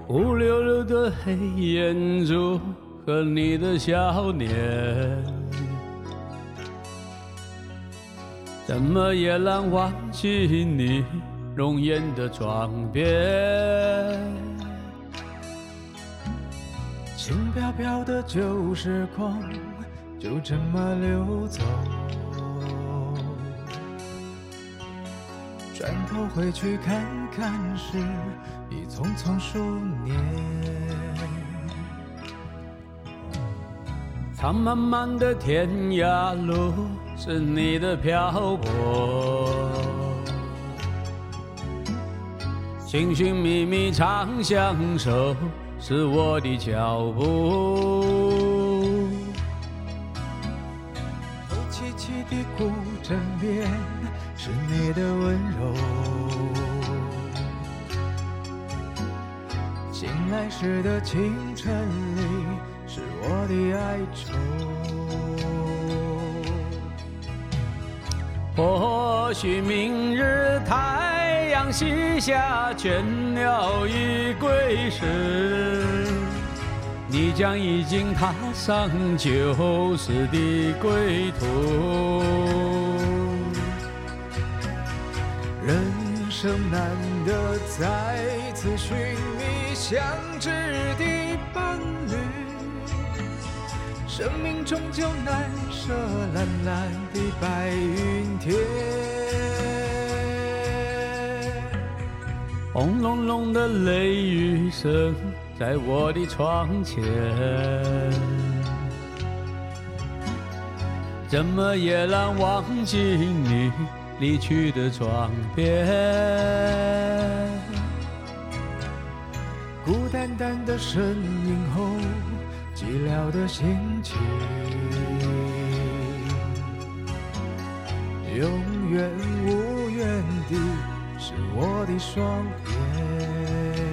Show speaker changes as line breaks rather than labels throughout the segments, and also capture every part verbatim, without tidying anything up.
乌溜溜的黑眼珠和你的笑脸，怎么也难忘记你容颜的转变。
轻飘飘的旧时光就这么流走，转头回去看看时已匆匆数年。
长漫漫的天涯路是你的漂泊，寻寻觅觅常相守是我的脚步。
黑漆漆的古镇边是你的温柔，醒来时的清晨里是我的哀愁。
或许明日太阳西下，倦鸟已归时，你将已经踏上旧时的归途。
人生难得再次寻觅相知的伴侣，生命终究难舍蓝蓝的白云天。
轰隆隆的雷雨声在我的窗前，怎么也难忘记你离去的窗边。
孤单单的身影后，寂寥的心情，永远无缘的是我的双眼。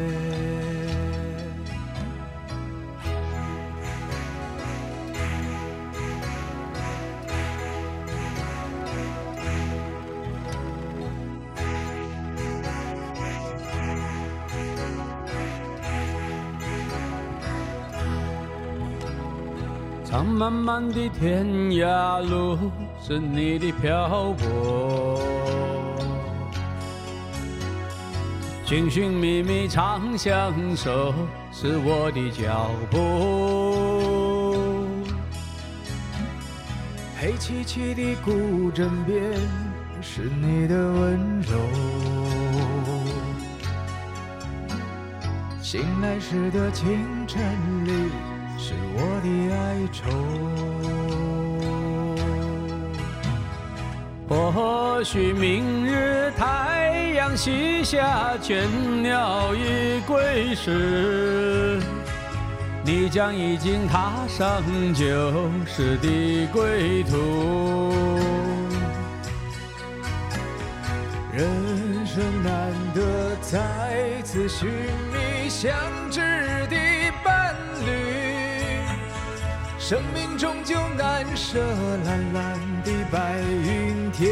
长漫漫的天涯路是你的漂泊，寻寻觅觅常相守是我的脚步。
黑漆漆的古镇边是你的温柔，醒来时的清晨里是我的哀愁。
或许明日太阳西下，倦鸟已归时，你将已经踏上旧时的归途。
人生难得再次寻觅相知的伴侣，生命终究难舍蓝蓝的白云天。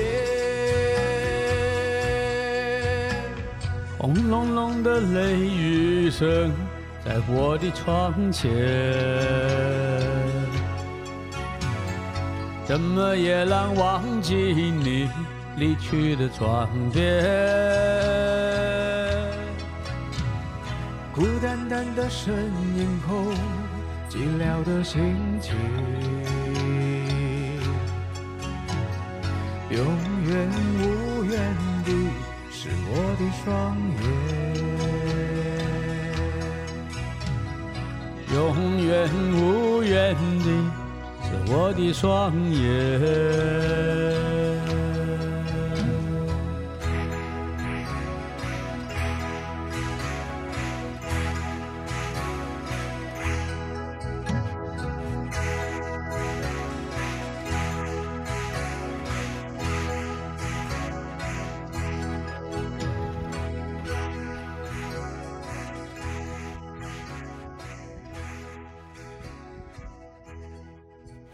轰隆隆的雷雨声在我的窗前，怎么也难忘记你离去的窗边。
孤单单的身影后，寂寥的心情，永远无缘的是我的双眼，
永远无缘的是我的双眼。